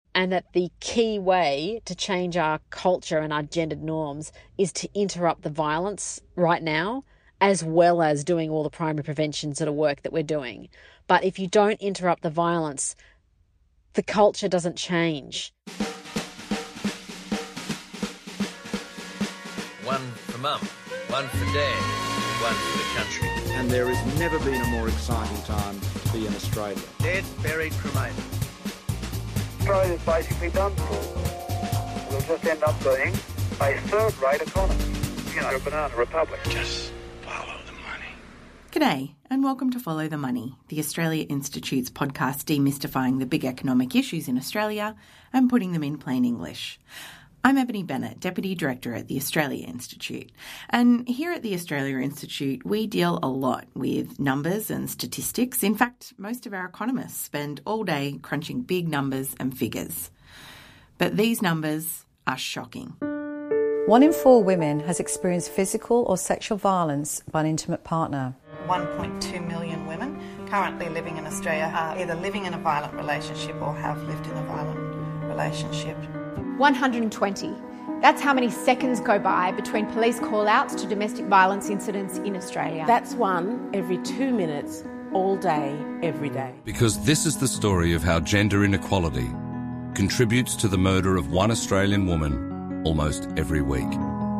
and that the key way to change our culture and our gendered norms is to interrupt the violence right now, as well as doing all the primary prevention sort of work that we're doing. But if you don't interrupt the violence, the culture doesn't change. One for Mum, one for Dad, one for the country. And there has never been a more exciting time to be in Australia. Dead, buried, cremated. Australia's basically done for. We'll just end up being a third-rate economy. You know, a banana republic. Just follow the money. G'day, and welcome to Follow the Money, the Australia Institute's podcast demystifying the big economic issues in Australia and putting them in plain English. I'm Ebony Bennett, Deputy Director at the Australia Institute. And here at the Australia Institute, we deal a lot with numbers and statistics. In fact, most of our economists spend all day crunching big numbers and figures. But these numbers are shocking. 1 in 4 women has experienced physical or sexual violence by an intimate partner. 1.2 million women currently living in Australia are either living in a violent relationship or have lived in a violent relationship. 120. That's how many seconds go by between police call-outs to domestic violence incidents in Australia. That's one every 2 minutes, all day, every day. Because this is the story of how gender inequality contributes to the murder of one Australian woman almost every week.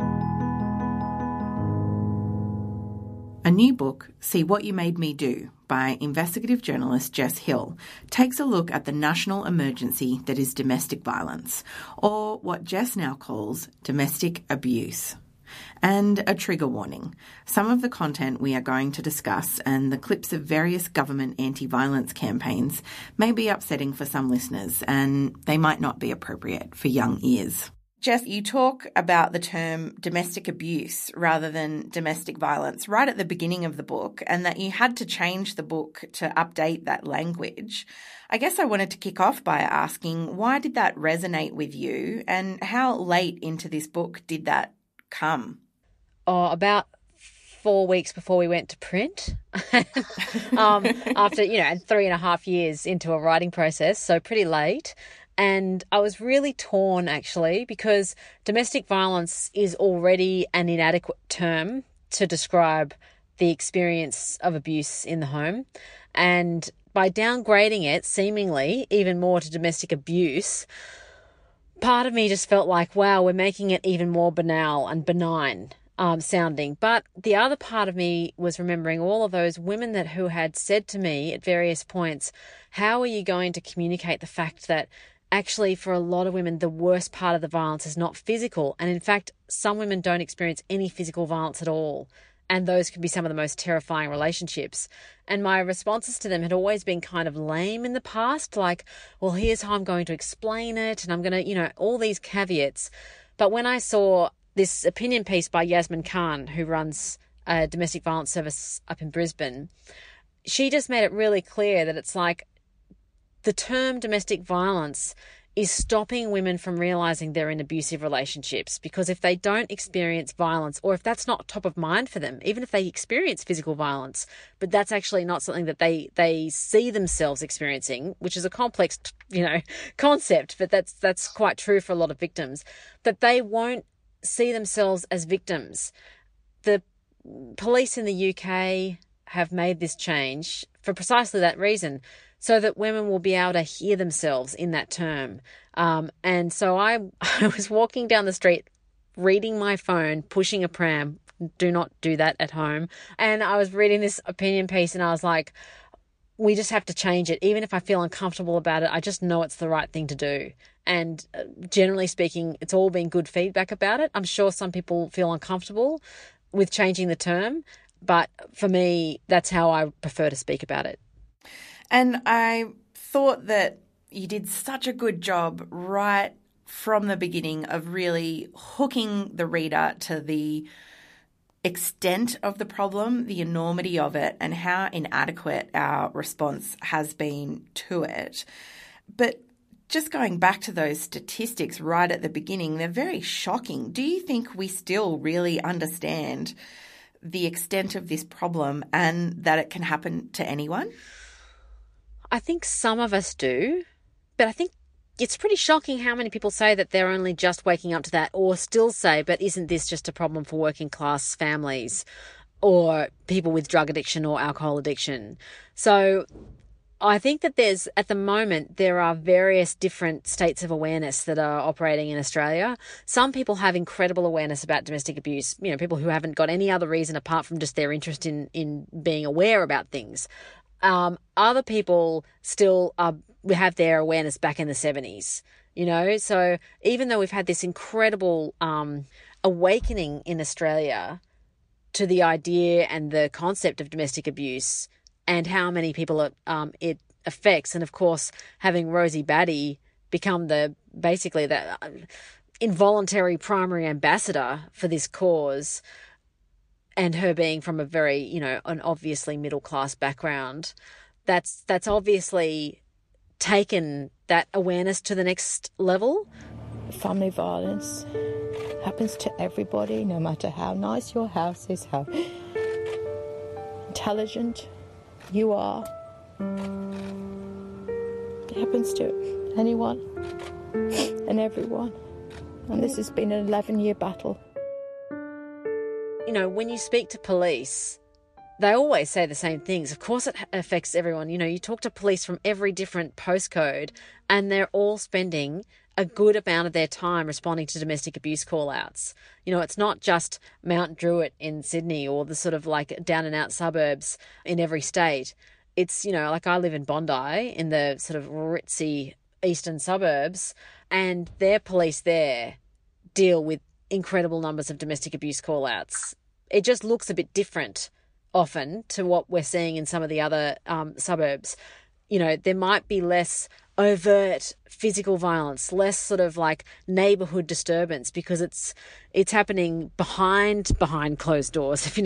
A new book, See What You Made Me Do, by investigative journalist Jess Hill, takes a look at the national emergency that is domestic violence, or what Jess now calls domestic abuse. And a trigger warning. Some of the content we are going to discuss and the clips of various government anti-violence campaigns may be upsetting for some listeners, and they might not be appropriate for young ears. Jess, you talk about the term domestic abuse rather than domestic violence right at the beginning of the book, and that you had to change the book to update that language. I guess I wanted to kick off by asking, why did that resonate with you, and how late into this book did that come? About 4 weeks before we went to print, after, 3.5 years into a writing process, so pretty late. And I was really torn, actually, because domestic violence is already an inadequate term to describe the experience of abuse in the home. And by downgrading it, seemingly, even more to domestic abuse, part of me just felt like, wow, we're making it even more banal and benign sounding. But the other part of me was remembering all of those women who had said to me at various points, how are you going to communicate the fact that actually, for a lot of women, the worst part of the violence is not physical. And in fact, some women don't experience any physical violence at all. And those can be some of the most terrifying relationships. And my responses to them had always been kind of lame in the past, like, well, here's how I'm going to explain it. And I'm going to, all these caveats. But when I saw this opinion piece by Yasmin Khan, who runs a domestic violence service up in Brisbane, she just made it really clear that it's like, the term domestic violence is stopping women from realising they're in abusive relationships, because if they don't experience violence, or if that's not top of mind for them, even if they experience physical violence, but that's actually not something that they see themselves experiencing, which is a complex, concept, but that's quite true for a lot of victims, that they won't see themselves as victims. The police in the UK have made this change for precisely that reason, so that women will be able to hear themselves in that term. And so I was walking down the street, reading my phone, pushing a pram. Do not do that at home. And I was reading this opinion piece and I was like, we just have to change it. Even if I feel uncomfortable about it, I just know it's the right thing to do. And generally speaking, it's all been good feedback about it. I'm sure some people feel uncomfortable with changing the term, but for me, that's how I prefer to speak about it. And I thought that you did such a good job right from the beginning of really hooking the reader to the extent of the problem, the enormity of it, and how inadequate our response has been to it. But just going back to those statistics right at the beginning, they're very shocking. Do you think we still really understand the extent of this problem and that it can happen to anyone? I think some of us do, but I think it's pretty shocking how many people say that they're only just waking up to that, or still say, but isn't this just a problem for working class families or people with drug addiction or alcohol addiction? So I think that at the moment, there are various different states of awareness that are operating in Australia. Some people have incredible awareness about domestic abuse, people who haven't got any other reason apart from just their interest in being aware about things. Other people still have their awareness back in the 70s, So even though we've had this incredible awakening in Australia to the idea and the concept of domestic abuse and how many people it affects, and of course having Rosie Batty become basically the involuntary primary ambassador for this cause, and her being from a very, an obviously middle class background, that's obviously taken that awareness to the next level. Family violence happens to everybody, no matter how nice your house is, how intelligent you are. It happens to anyone and everyone. And this has been an 11-year battle. When you speak to police, they always say the same things. Of course it affects everyone. You talk to police from every different postcode and they're all spending a good amount of their time responding to domestic abuse call-outs. It's not just Mount Druitt in Sydney or the sort of like down and out suburbs in every state. It's, like I live in Bondi in the sort of ritzy eastern suburbs, and their police there deal with incredible numbers of domestic abuse call-outs. It just looks a bit different often to what we're seeing in some of the other suburbs. There might be less overt physical violence, less sort of like neighbourhood disturbance, because it's happening behind closed doors. If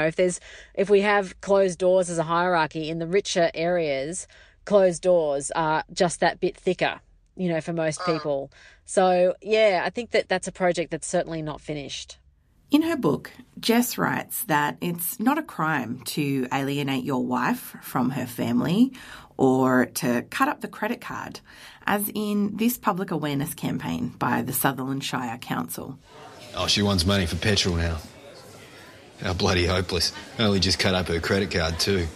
if we have closed doors as a hierarchy in the richer areas, closed doors are just that bit thicker, for most people. So yeah, I think that's a project that's certainly not finished. In her book, Jess writes that it's not a crime to alienate your wife from her family or to cut up the credit card, as in this public awareness campaign by the Sutherland Shire Council. Oh, she wants money for petrol now. How bloody hopeless. Only just cut up her credit card too.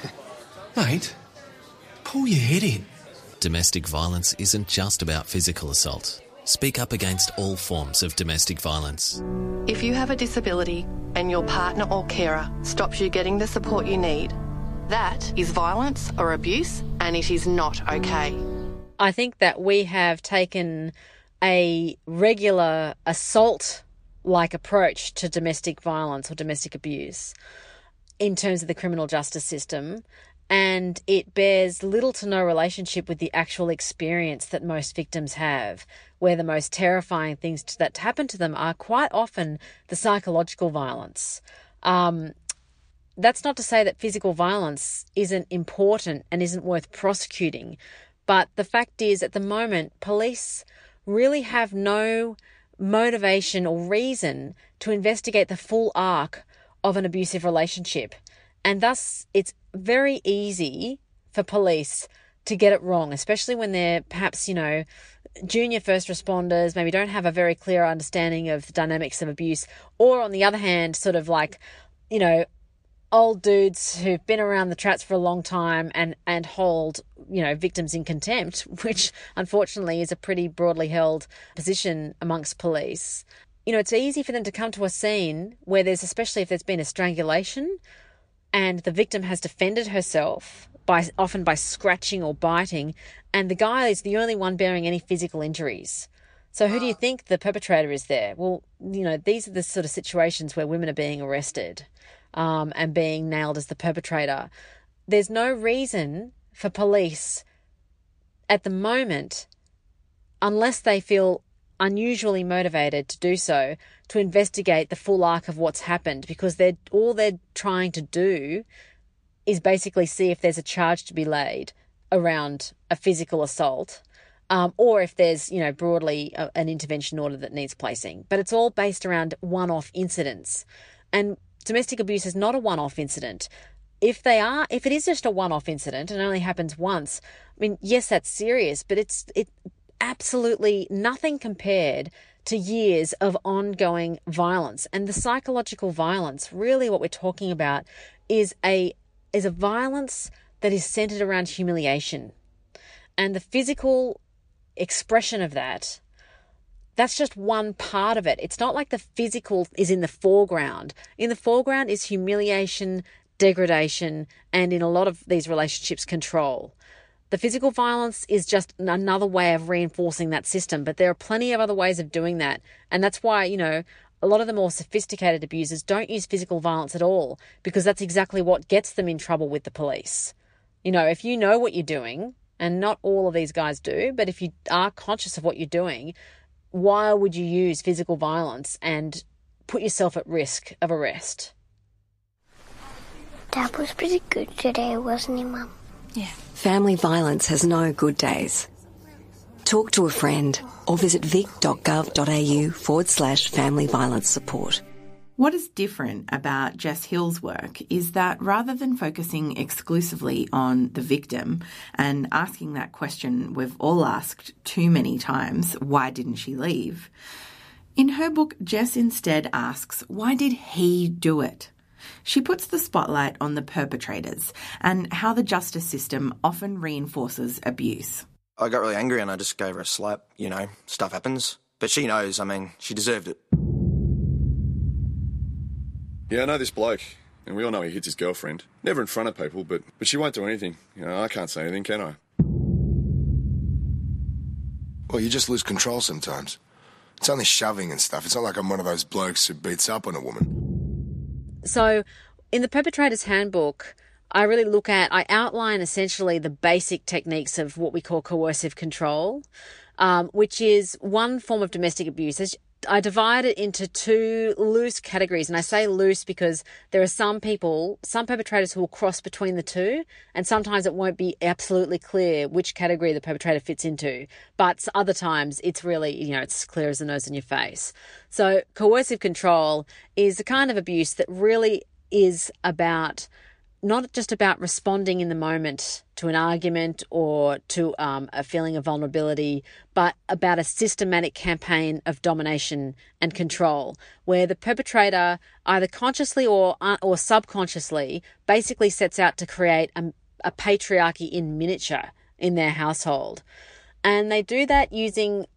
Mate, pull your head in. Domestic violence isn't just about physical assault. Speak up against all forms of domestic violence. If you have a disability and your partner or carer stops you getting the support you need, that is violence or abuse, and it is not okay. I think that we have taken a regular assault-like approach to domestic violence or domestic abuse in terms of the criminal justice system, and it bears little to no relationship with the actual experience that most victims have, where the most terrifying things that happen to them are quite often the psychological violence. That's not to say that physical violence isn't important and isn't worth prosecuting, but the fact is, at the moment, police really have no motivation or reason to investigate the full arc of an abusive relationship. And thus, it's very easy for police to get it wrong, especially when they're perhaps, junior first responders, maybe don't have a very clear understanding of the dynamics of abuse, or on the other hand, sort of like, old dudes who've been around the traps for a long time and hold, victims in contempt, which unfortunately is a pretty broadly held position amongst police. It's easy for them to come to a scene where especially if there's been a strangulation and the victim has defended herself often by scratching or biting, and the guy is the only one bearing any physical injuries. So who do you think the perpetrator is there? Well, these are the sort of situations where women are being arrested and being nailed as the perpetrator. There's no reason for police at the moment, unless they feel unusually motivated to do so, to investigate the full arc of what's happened, because all they're trying to do is basically see if there's a charge to be laid around a physical assault, or if there's, broadly an intervention order that needs placing. But it's all based around one-off incidents. And domestic abuse is not a one-off incident. If it is just a one-off incident and only happens once, yes, that's serious, but absolutely nothing compared to years of ongoing violence. And the psychological violence, really what we're talking about, is a violence that is centered around humiliation. And the physical expression of that, that's just one part of it. It's not like the physical is in the foreground. In the foreground is humiliation, degradation, and in a lot of these relationships, control. The physical violence is just another way of reinforcing that system, but there are plenty of other ways of doing that. And that's why, a lot of the more sophisticated abusers don't use physical violence at all, because that's exactly what gets them in trouble with the police. If you know what you're doing, and not all of these guys do, but if you are conscious of what you're doing, why would you use physical violence and put yourself at risk of arrest? Dad was pretty good today, wasn't he, Mum? Yeah. Family violence has no good days. Talk to a friend or visit vic.gov.au/family violence support. What is different about Jess Hill's work is that rather than focusing exclusively on the victim and asking that question we've all asked too many times, why didn't she leave? In her book, Jess instead asks, why did he do it? She puts the spotlight on the perpetrators and how the justice system often reinforces abuse. I got really angry and I just gave her a slap. Stuff happens. But she knows, she deserved it. Yeah, I know this bloke, and we all know he hits his girlfriend. Never in front of people, but she won't do anything. I can't say anything, can I? Well, you just lose control sometimes. It's only shoving and stuff. It's not like I'm one of those blokes who beats up on a woman. So in the Perpetrator's Handbook, I outline essentially the basic techniques of what we call coercive control, which is one form of domestic abuse. I divide it into two loose categories, and I say loose because there are some perpetrators who will cross between the two, and sometimes it won't be absolutely clear which category the perpetrator fits into. But other times it's really, it's clear as the nose on your face. So coercive control is the kind of abuse that really is about not just about responding in the moment to an argument or to a feeling of vulnerability, but about a systematic campaign of domination and control, where the perpetrator, either consciously or subconsciously, basically sets out to create a patriarchy in miniature in their household. And they do that using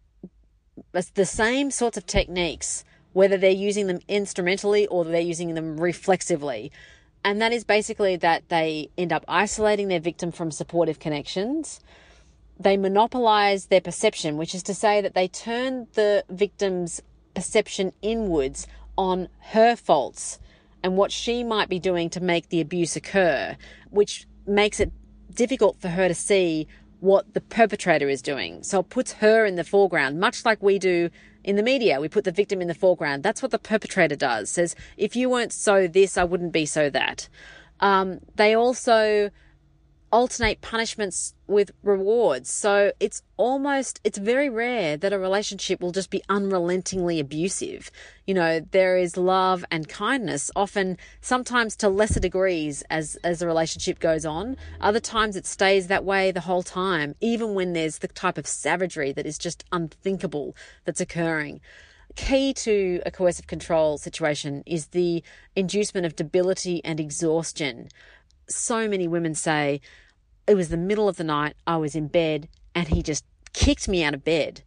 the same sorts of techniques, whether they're using them instrumentally or they're using them reflexively. And that is basically that they end up isolating their victim from supportive connections. They monopolize their perception, which is to say that they turn the victim's perception inwards on her faults and what she might be doing to make the abuse occur, which makes it difficult for her to see what the perpetrator is doing. So it puts her in the foreground, much like we do in the media. We put the victim in the foreground. That's what the perpetrator does. Says, if you weren't so this, I wouldn't be so that. They also alternate punishments with rewards. So it's very rare that a relationship will just be unrelentingly abusive. There is love and kindness, often sometimes to lesser degrees as the relationship goes on. Other times it stays that way the whole time, even when there's the type of savagery that is just unthinkable that's occurring. Key to a coercive control situation is the inducement of debility and exhaustion. So many women say, it was the middle of the night, I was in bed, and he just kicked me out of bed.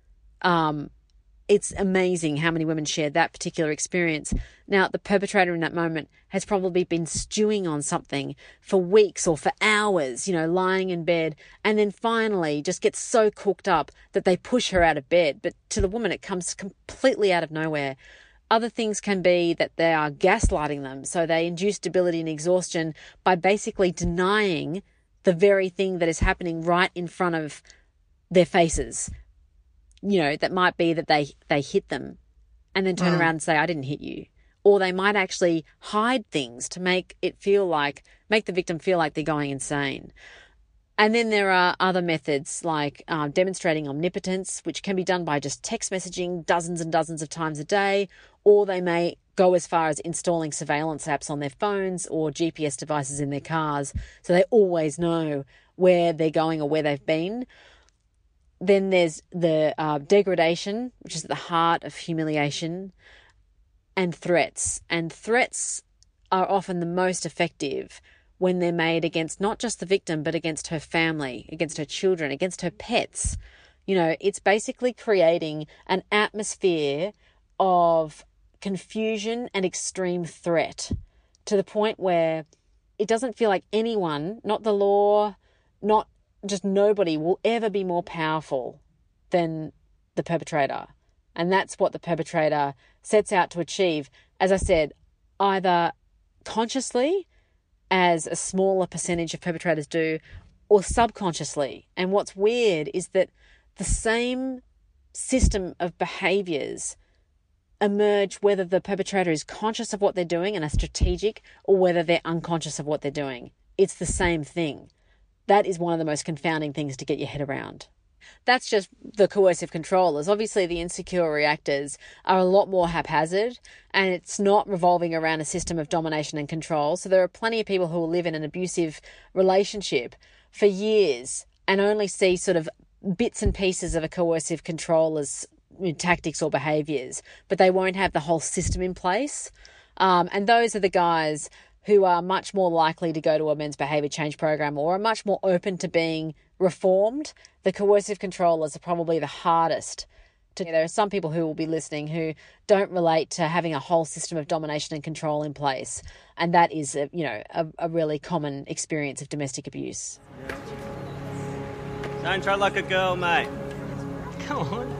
It's amazing how many women share that particular experience. Now, the perpetrator in that moment has probably been stewing on something for weeks or for hours, lying in bed, and then finally just gets so cooked up that they push her out of bed. But to the woman, it comes completely out of nowhere. Other things can be that they are gaslighting them. So they induce debility and exhaustion by basically denying the very thing that is happening right in front of their faces. That might be that they hit them and then turn around and say, I didn't hit you. Or they might actually hide things to make the victim feel like they're going insane. And then there are other methods like demonstrating omnipotence, which can be done by just text messaging dozens and dozens of times a day, or they may go as far as installing surveillance apps on their phones or GPS devices in their cars so they always know where they're going or where they've been. Then there's the degradation, which is at the heart of humiliation, and threats. And threats are often the most effective when they're made against not just the victim, but against her family, against her children, against her pets. You know, it's basically creating an atmosphere of confusion and extreme threat to the point where it doesn't feel like anyone, not the law, not just nobody, will ever be more powerful than the perpetrator. And that's what the perpetrator sets out to achieve, as I said, either consciously, as a smaller percentage of perpetrators do, or subconsciously. And what's weird is that the same system of behaviours emerge whether the perpetrator is conscious of what they're doing and are strategic, or whether they're unconscious of what they're doing. It's the same thing. That is one of the most confounding things to get your head around. That's just the coercive controllers. Obviously, the insecure reactors are a lot more haphazard, and it's not revolving around a system of domination and control. So there are plenty of people who will live in an abusive relationship for years and only see sort of bits and pieces of a coercive controller's tactics or behaviours, but they won't have the whole system in place. And those are the guys who are much more likely to go to a men's behaviour change program or are much more open to being reformed. The coercive controllers are probably the hardest. There are some people who will be listening who don't relate to having a whole system of domination and control in place, and that is a really common experience of domestic abuse. Don't try like a girl, mate. Come on.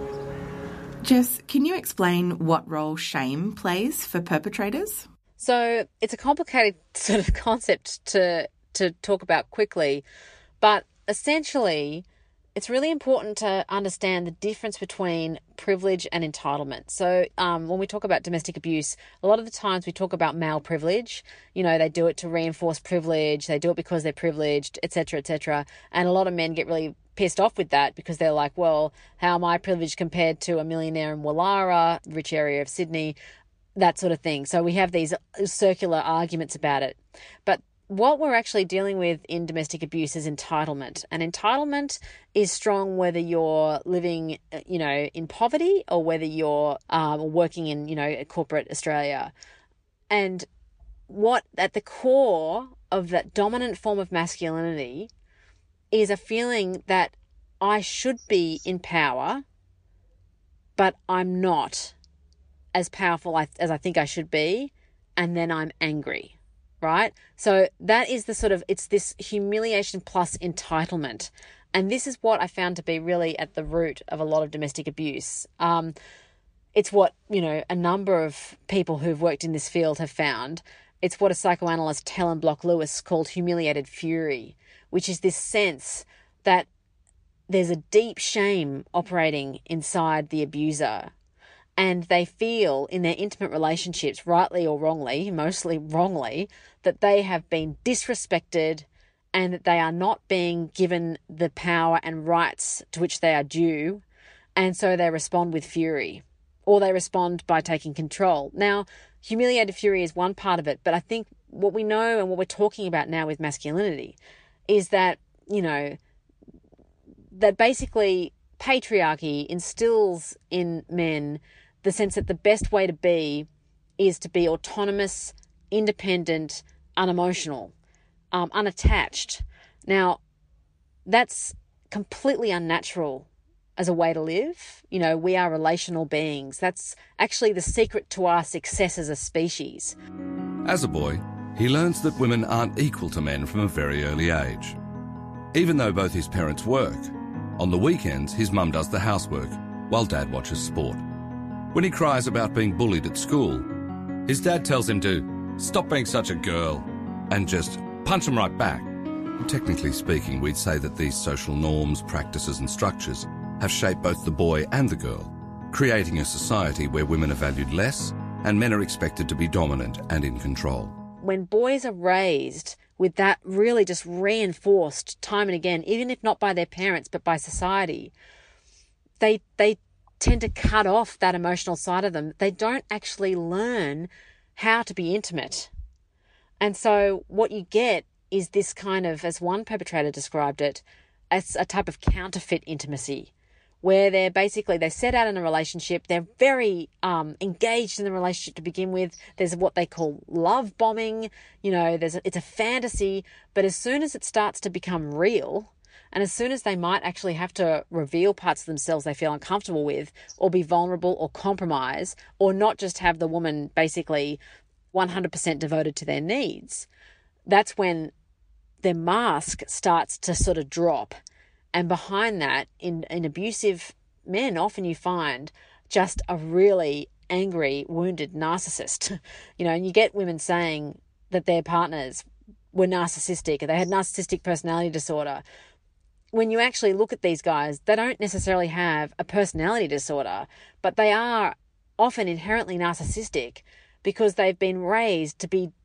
Jess, can you explain what role shame plays for perpetrators? So it's a complicated sort of concept to talk about quickly, but essentially it's really important to understand the difference between privilege and entitlement. So when we talk about domestic abuse, a lot of the times we talk about male privilege. You know, they do it to reinforce privilege, they do it because they're privileged, etc., etc. And a lot of men get really pissed off with that because they're like, well, how am I privileged compared to a millionaire in Wallara, rich area of Sydney, that sort of thing. So we have these circular arguments about it. But what we're actually dealing with in domestic abuse is entitlement. And entitlement is strong whether you're living, in poverty or whether you're working in, corporate Australia. And what at the core of that dominant form of masculinity is a feeling that I should be in power, but I'm not as powerful as I think I should be, and then I'm angry. Right? So that is it's this humiliation plus entitlement. And this is what I found to be really at the root of a lot of domestic abuse. It's what, a number of people who've worked in this field have found. It's what a psychoanalyst, Helen Block Lewis, called humiliated fury, which is this sense that there's a deep shame operating inside the abuser. And they feel in their intimate relationships, rightly or wrongly, mostly wrongly, that they have been disrespected and that they are not being given the power and rights to which they are due. And so they respond with fury, or they respond by taking control. Now, humiliated fury is one part of it, but I think what we know and what we're talking about now with masculinity is that, that basically patriarchy instills in men the sense that the best way to be is to be autonomous, independent, unemotional, unattached. Now, that's completely unnatural as a way to live. We are relational beings. That's actually the secret to our success as a species. As a boy, he learns that women aren't equal to men from a very early age. Even though both his parents work, on the weekends his mum does the housework while dad watches sport. When he cries about being bullied at school, his dad tells him to stop being such a girl and just punch him right back. Technically speaking, we'd say that these social norms, practices and structures have shaped both the boy and the girl, creating a society where women are valued less and men are expected to be dominant and in control. When boys are raised with that really just reinforced time and again, even if not by their parents but by society, they tend to cut off that emotional side of them. They don't actually learn how to be intimate. And so what you get is this kind of, as one perpetrator described it, a type of counterfeit intimacy, where they set out in a relationship, they're very engaged in the relationship to begin with. There's what they call love bombing, it's a fantasy, but as soon as it starts to become real, and as soon as they might actually have to reveal parts of themselves they feel uncomfortable with, or be vulnerable or compromise, or not just have the woman basically 100% devoted to their needs, that's when their mask starts to sort of drop. And behind that, in abusive men, often you find just a really angry, wounded narcissist. And you get women saying that their partners were narcissistic, or they had narcissistic personality disorder. When you actually look at these guys, they don't necessarily have a personality disorder, but they are often inherently narcissistic because they've been raised to be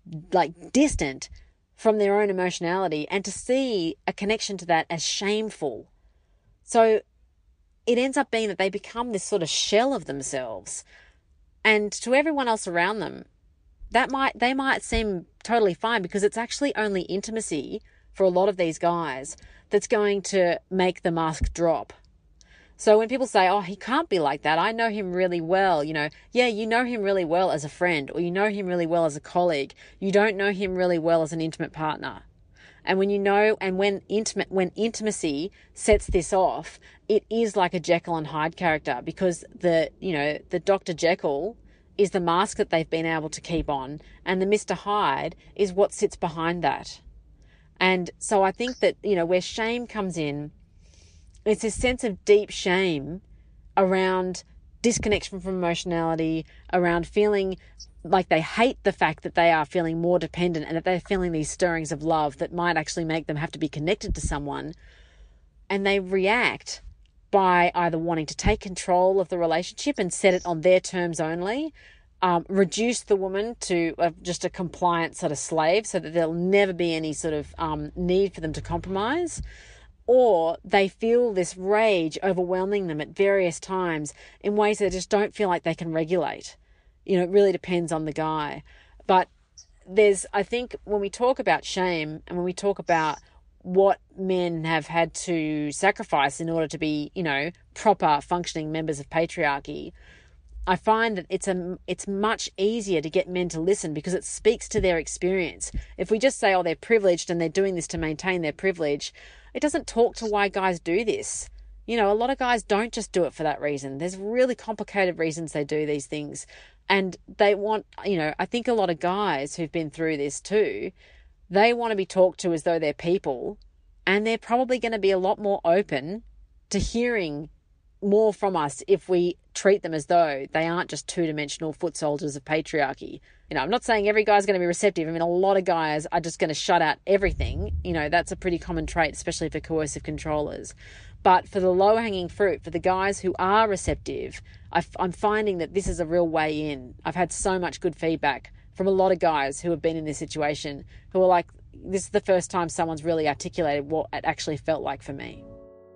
distant from their own emotionality and to see a connection to that as shameful. So it ends up being that they become this sort of shell of themselves. And to everyone else around them, they might seem totally fine because it's actually only intimacy for a lot of these guys that's going to make the mask drop. So when people say, oh, he can't be like that, I know him really well, you know him really well as a friend, or you know him really well as a colleague. You don't know him really well as an intimate partner. And when intimacy sets this off, it is like a Jekyll and Hyde character, because the Dr. Jekyll is the mask that they've been able to keep on, and the Mr. Hyde is what sits behind that. And so I think that, where shame comes in, it's this sense of deep shame around disconnection from emotionality, around feeling like they hate the fact that they are feeling more dependent and that they're feeling these stirrings of love that might actually make them have to be connected to someone. And they react by either wanting to take control of the relationship and set it on their terms only, reduce the woman to just a compliant sort of slave so that there'll never be any sort of need for them to compromise. Or they feel this rage overwhelming them at various times in ways that they just don't feel like they can regulate. It really depends on the guy. But I think when we talk about shame and when we talk about what men have had to sacrifice in order to be, proper functioning members of patriarchy, I find that it's much easier to get men to listen because it speaks to their experience. If we just say, oh, they're privileged and they're doing this to maintain their privilege, it doesn't talk to why guys do this. A lot of guys don't just do it for that reason. There's really complicated reasons they do these things. And they want, I think a lot of guys who've been through this too, they want to be talked to as though they're people, and they're probably going to be a lot more open to hearing more from us if we treat them as though they aren't just two-dimensional foot soldiers of patriarchy. I'm not saying every guy's going to be receptive. A lot of guys are just going to shut out everything. That's a pretty common trait, especially for coercive controllers. But for the low-hanging fruit, for the guys who are receptive, I'm finding that this is a real way in. I've had so much good feedback from a lot of guys who have been in this situation who are like, this is the first time someone's really articulated what it actually felt like for me.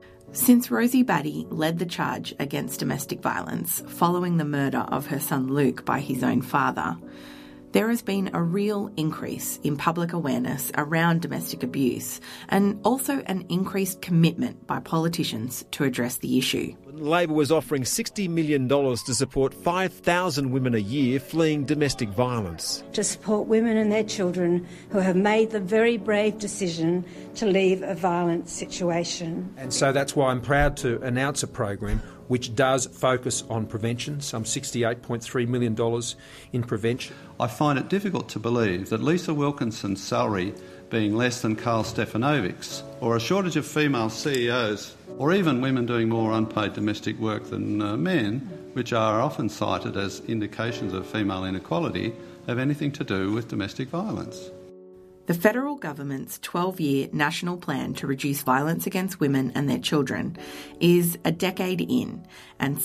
Since Rosie Batty led the charge against domestic violence following the murder of her son Luke by his own father, there has been a real increase in public awareness around domestic abuse and also an increased commitment by politicians to address the issue. Labor was offering $60 million to support 5,000 women a year fleeing domestic violence. To support women and their children who have made the very brave decision to leave a violent situation. And so that's why I'm proud to announce a program which does focus on prevention, some $68.3 million in prevention. I find it difficult to believe that Lisa Wilkinson's salary being less than Carl Stefanovic's, or a shortage of female CEOs, or even women doing more unpaid domestic work than men, which are often cited as indications of female inequality, have anything to do with domestic violence. The federal government's 12-year national plan to reduce violence against women and their children is a decade in, and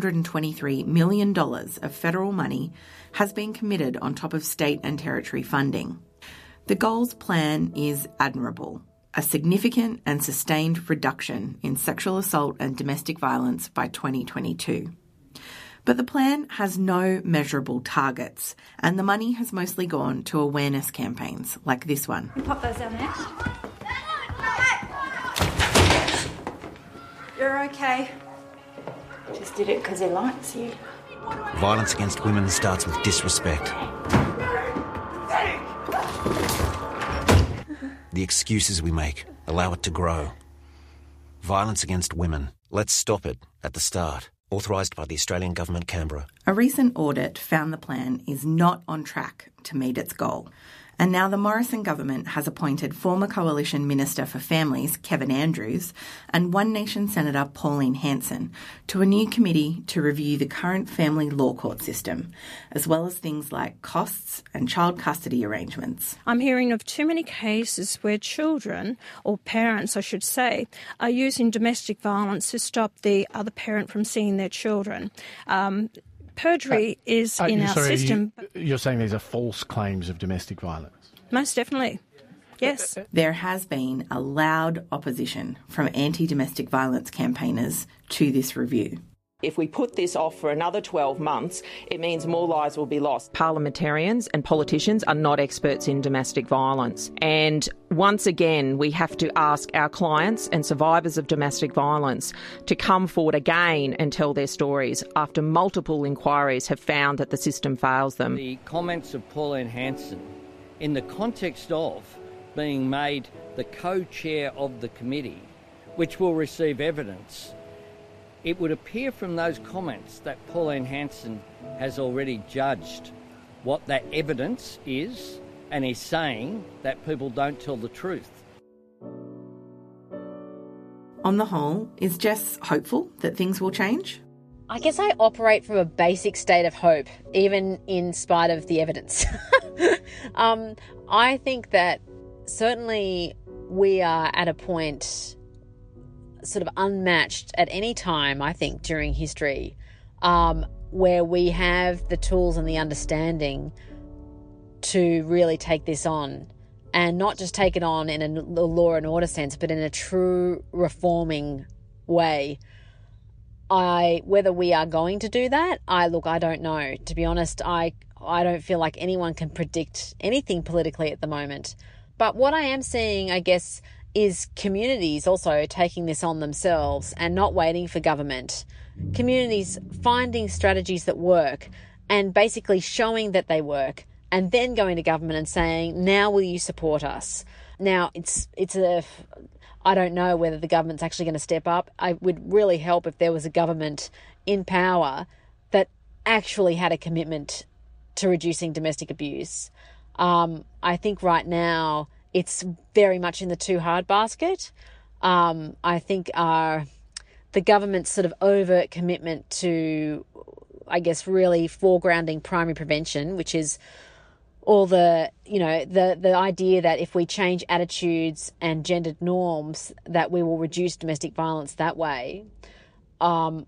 $723 million of federal money has been committed on top of state and territory funding. The goals plan is admirable, a significant and sustained reduction in sexual assault and domestic violence by 2022. But the plan has no measurable targets, and the money has mostly gone to awareness campaigns like this one. Pop those down there. You're okay. Just did it because he likes you. Violence against women starts with disrespect. The excuses we make allow it to grow. Violence against women. Let's stop it at the start. Authorised by the Australian Government, Canberra. A recent audit found the plan is not on track to meet its goal. And now the Morrison government has appointed former Coalition Minister for Families, Kevin Andrews, and One Nation Senator Pauline Hanson to a new committee to review the current family law court system, as well as things like costs and child custody arrangements. I'm hearing of too many cases where children, or parents I should say, are using domestic violence to stop the other parent from seeing their children. Perjury is in our system. You're saying these are false claims of domestic violence? Most definitely. Yes. There has been a loud opposition from anti-domestic violence campaigners to this review. If we put this off for another 12 months, it means more lives will be lost. Parliamentarians and politicians are not experts in domestic violence. And once again, we have to ask our clients and survivors of domestic violence to come forward again and tell their stories after multiple inquiries have found that the system fails them. The comments of Pauline Hanson, in the context of being made the co-chair of the committee, which will receive evidence, it would appear from those comments that Pauline Hanson has already judged what that evidence is and is saying that people don't tell the truth. On the whole, is Jess hopeful that things will change? I guess I operate from a basic state of hope, even in spite of the evidence. I think that certainly we are at a point sort of unmatched at any time, I think, during history, where we have the tools and the understanding to really take this on, and not just take it on in a law and order sense, but in a true reforming way. Whether we are going to do that, I don't know. To be honest, I don't feel like anyone can predict anything politically at the moment. But what I am seeing, I guess, is communities also taking this on themselves and not waiting for government. Communities finding strategies that work and basically showing that they work, and then going to government and saying, now will you support us? Now, I don't know whether the government's actually going to step up. I would really help if there was a government in power that actually had a commitment to reducing domestic abuse. I think right now it's very much in the too hard basket. I think the government's sort of overt commitment to, I guess, really foregrounding primary prevention, which is all the idea that if we change attitudes and gendered norms, that we will reduce domestic violence that way. I'm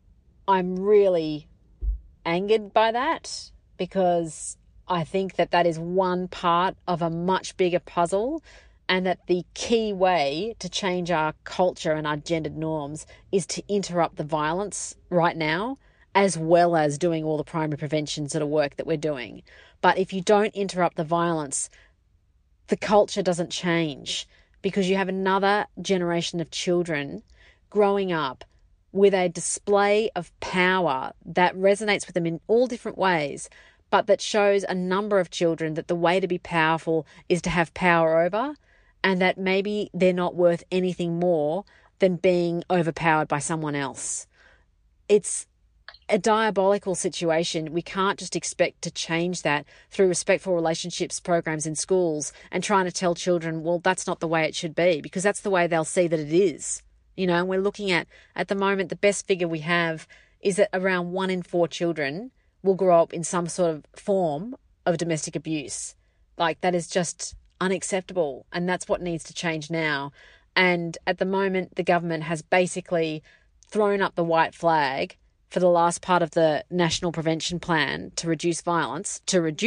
really angered by that, because I think that is one part of a much bigger puzzle, and that the key way to change our culture and our gendered norms is to interrupt the violence right now, as well as doing all the primary prevention sort of work that we're doing. But if you don't interrupt the violence, the culture doesn't change, because you have another generation of children growing up with a display of power that resonates with them in all different ways, but that shows a number of children that the way to be powerful is to have power over, and that maybe they're not worth anything more than being overpowered by someone else. It's a diabolical situation. We can't just expect to change that through respectful relationships programs in schools and trying to tell children, well, that's not the way it should be, because that's the way they'll see that it is. And we're looking at the moment, the best figure we have is that around 1 in 4 children will grow up in some sort of form of domestic abuse. Like, that is just unacceptable, and that's what needs to change now. And at the moment, the government has basically thrown up the white flag for the last part of the National Prevention Plan to reduce violence,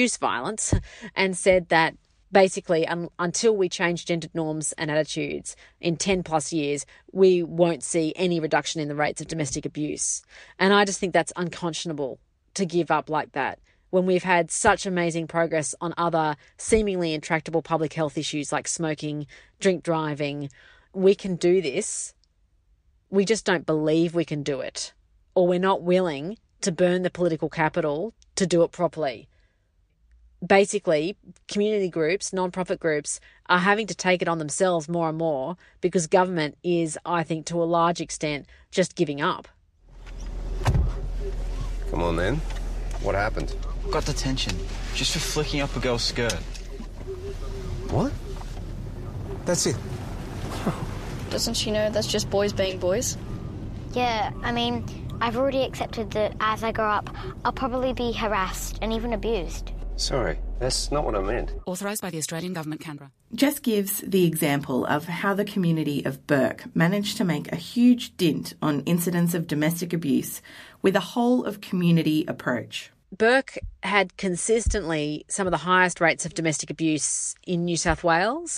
and said that basically until we change gendered norms and attitudes in 10 plus years, we won't see any reduction in the rates of domestic abuse. And I just think that's unconscionable to give up like that, when we've had such amazing progress on other seemingly intractable public health issues like smoking, drink driving. We can do this we just don't believe we can do it, or we're not willing to burn the political capital to do it properly. Basically, community groups, non-profit groups, are having to take it on themselves more and more because government is, I think, to a large extent, just giving up. Come on then. What happened? Got detention, just for flicking up a girl's skirt. What? That's it? Doesn't she know that's just boys being boys? Yeah, I mean, I've already accepted that as I grow up, I'll probably be harassed and even abused. Sorry, that's not what I meant. Authorised by the Australian Government, Canberra. Jess gives the example of how the community of Bourke managed to make a huge dent on incidents of domestic abuse with a whole-of-community approach. Bourke had consistently some of the highest rates of domestic abuse in New South Wales.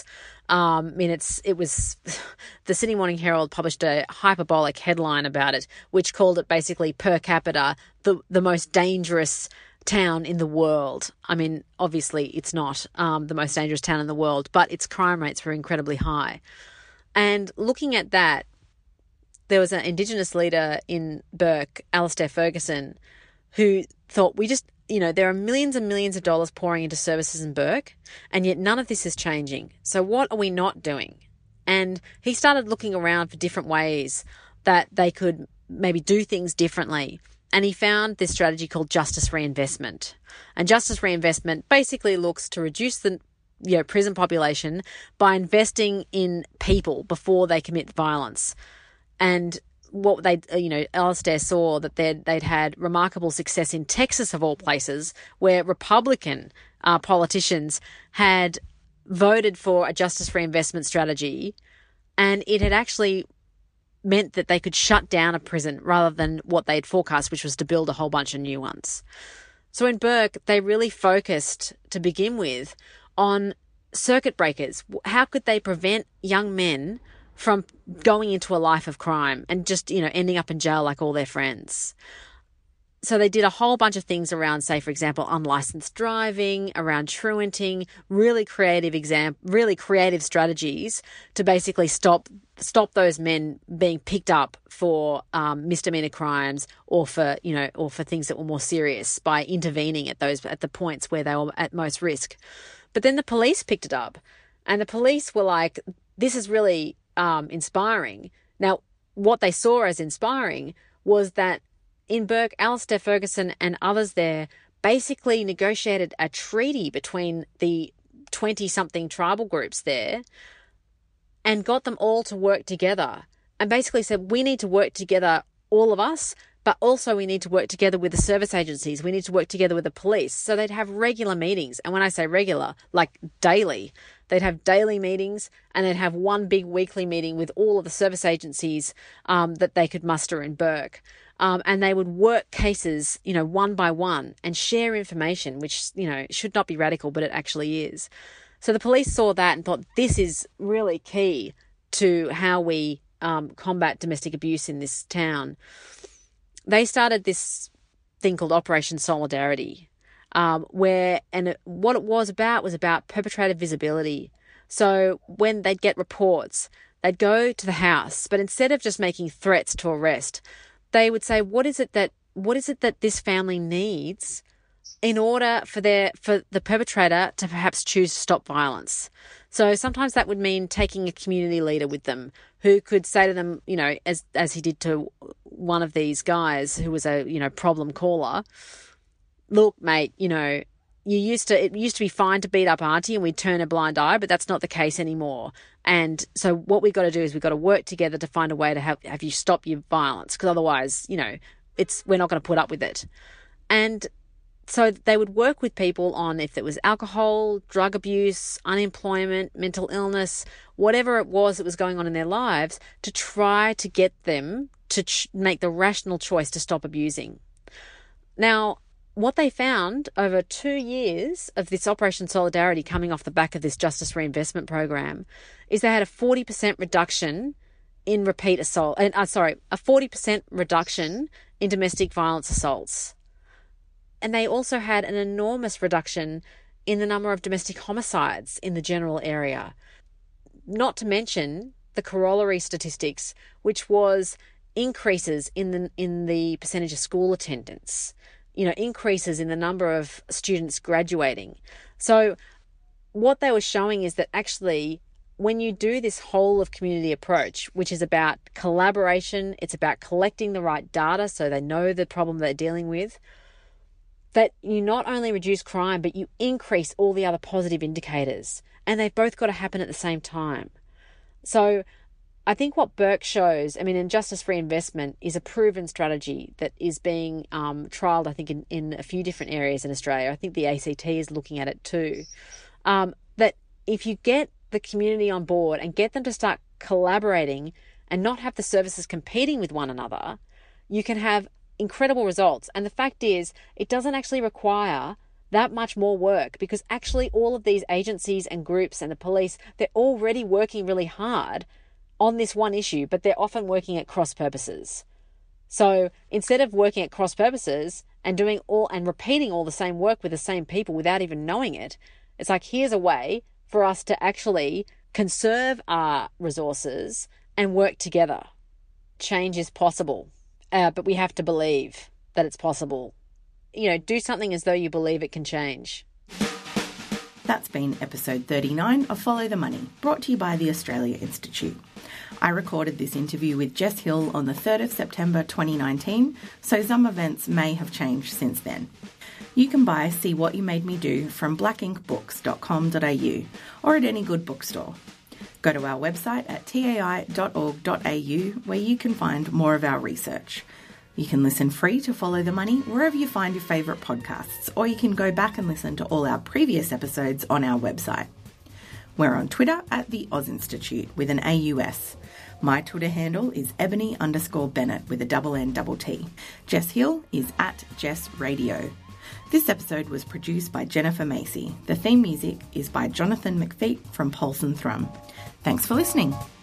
It was the Sydney Morning Herald published a hyperbolic headline about it, which called it basically per capita the most dangerous town in the world. I mean, obviously it's not the most dangerous town in the world, but its crime rates were incredibly high. And looking at that, there was an Indigenous leader in Bourke, Alastair Ferguson, who thought there are millions and millions of dollars pouring into services in Bourke, and yet none of this is changing. So what are we not doing? And he started looking around for different ways that they could maybe do things differently. And he found this strategy called justice reinvestment. And justice reinvestment basically looks to reduce the prison population by investing in people before they commit violence. And what Alastair saw that they'd had remarkable success in Texas, of all places, where Republican politicians had voted for a justice reinvestment strategy, and it had actually meant that they could shut down a prison rather than what they'd forecast, which was to build a whole bunch of new ones. So in Bourke, they really focused, to begin with, on circuit breakers. How could they prevent young men from going into a life of crime and just, ending up in jail like all their friends? So they did a whole bunch of things around, say, for example, unlicensed driving, around truanting, really creative strategies to basically stop those men being picked up for misdemeanor crimes or for things that were more serious by intervening at the points where they were at most risk. But then the police picked it up, and the police were like, this is really inspiring. Now, what they saw as inspiring was that in Bourke, Alastair Ferguson and others there basically negotiated a treaty between the 20-something tribal groups there and got them all to work together and basically said, we need to work together, all of us, but also we need to work together with the service agencies. We need to work together with the police. So they'd have regular meetings. And when I say regular, like daily, they'd have daily meetings, and they'd have one big weekly meeting with all of the service agencies that they could muster in Bourke. And they would work cases, one by one and share information, which, should not be radical, but it actually is. So the police saw that and thought, this is really key to how we combat domestic abuse in this town. They started this thing called Operation Solidarity, what it was about perpetrator visibility. So when they'd get reports, they'd go to the house, but instead of just making threats to arrest, they would say, what is it that this family needs in order for the perpetrator to perhaps choose to stop violence? So sometimes that would mean taking a community leader with them who could say to them, as he did to one of these guys who was a problem caller, look, mate, it used to be fine to beat up Auntie and we'd turn a blind eye, but that's not the case anymore. And so what we've got to do is we've got to work together to find a way to have you stop your violence, because otherwise, we're not going to put up with it. And so they would work with people on if there was alcohol, drug abuse, unemployment, mental illness, whatever it was that was going on in their lives, to try to get them to make the rational choice to stop abusing. Now, what they found over 2 years of this Operation Solidarity coming off the back of this Justice Reinvestment Program is they had a 40% reduction in repeat assault, a 40% reduction in domestic violence assaults. And they also had an enormous reduction in the number of domestic homicides in the general area. Not to mention the corollary statistics, which was increases in the percentage of school attendance, increases in the number of students graduating. So what they were showing is that actually when you do this whole of community approach, which is about collaboration, it's about collecting the right data so they know the problem they're dealing with, that you not only reduce crime, but you increase all the other positive indicators. And they've both got to happen at the same time. So I think what Burke shows, and justice-free investment is a proven strategy that is being trialled, I think, in a few different areas in Australia. I think the ACT is looking at it too. That if you get the community on board and get them to start collaborating and not have the services competing with one another, you can have incredible results. And the fact is, it doesn't actually require that much more work, because actually all of these agencies and groups and the police, they're already working really hard on this one issue, but they're often working at cross purposes. So instead of working at cross purposes and doing all and repeating all the same work with the same people without even knowing it, it's like, here's a way for us to actually conserve our resources and work together. Change is possible, but we have to believe that it's possible. Do something as though you believe it can change. That's been episode 39 of Follow the Money, brought to you by the Australia Institute. I recorded this interview with Jess Hill on the 3rd of September 2019, so some events may have changed since then. You can buy See What You Made Me Do from blackinkbooks.com.au or at any good bookstore. Go to our website at tai.org.au where you can find more of our research. You can listen free to Follow the Money wherever you find your favourite podcasts, or you can go back and listen to all our previous episodes on our website. We're on Twitter at the Oz Institute with an AUS. My Twitter handle is Ebony_Bennett with a N_T. Jess Hill is at Jess Radio. This episode was produced by Jennifer Macy. The theme music is by Jonathan McFeet from Pulse and Thrum. Thanks for listening.